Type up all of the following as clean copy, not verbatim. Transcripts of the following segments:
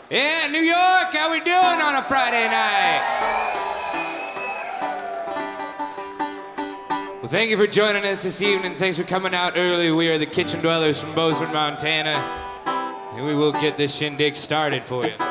Yeah, New York, how we doing on a Friday night? Well, thank you for joining us this evening. Thanks for coming out early. We are the Kitchen Dwellers from Bozeman, Montana, and we will get this shindig started for you.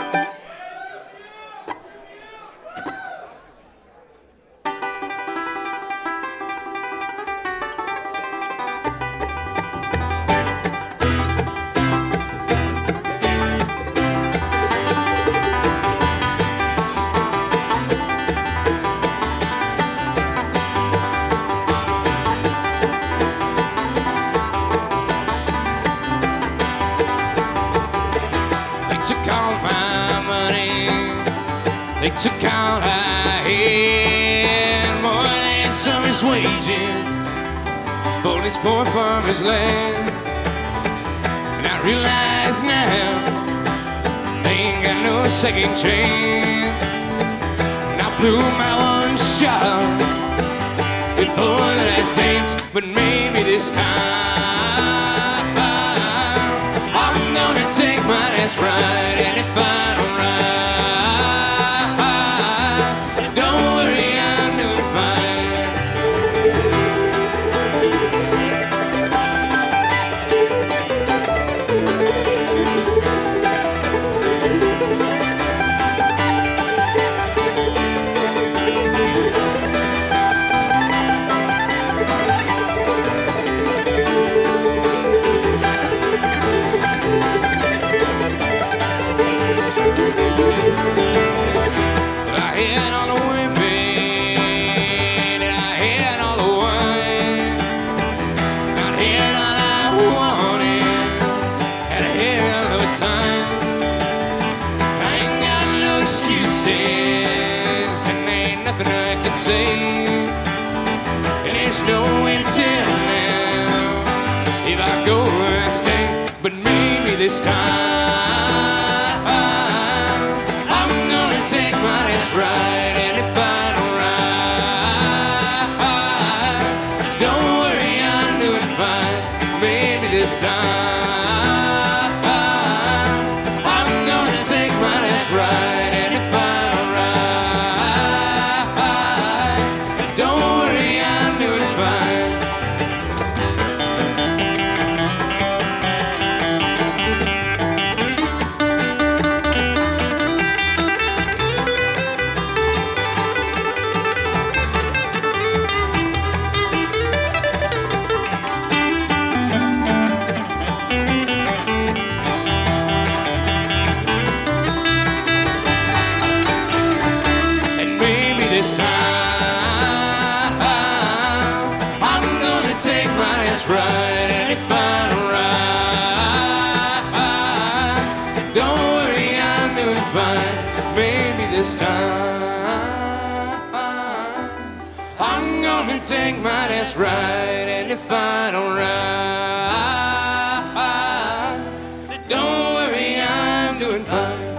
They took out I had more than summer's wages for this poor farmer's land. And I realize now they ain't got no second chance. And I blew my one shot before the last dance, but maybe this time I'm gonna take my last ride. And if I don't and there's no way to tell now if I go or I stay. But maybe this time I'm gonna take my last ride. And if I don't ride, don't worry, I'm doing fine. Maybe this time I'm gonna take my last ride. This time I'm gonna take my last ride. And if I don't ride, so don't worry, I'm doing fine. Maybe this time I'm gonna take my last ride. And if I don't ride, so don't worry, I'm doing fine.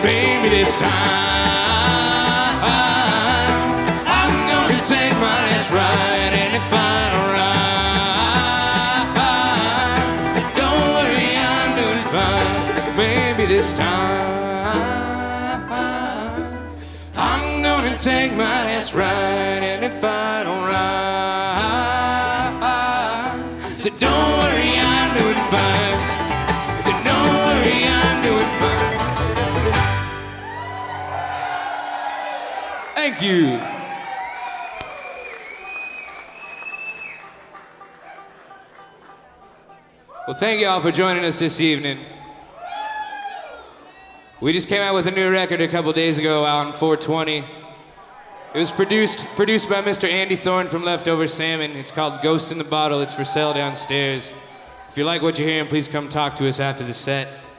baby, this time I'm gonna take my last ride, and if I don't ride, don't worry, I'm doing fine. Baby, this time I'm gonna take my last ride, and if I don't ride, so don't worry, I'm doing fine. So don't worry, I'm doing fine. Thank you. Well, thank you all for joining us this evening. We just came out with a new record a couple days ago out on 420. It was produced by Mr. Andy Thorne from Leftover Salmon. It's called Ghost in the Bottle. It's for sale downstairs. If you like what you're hearing, please come talk to us after the set.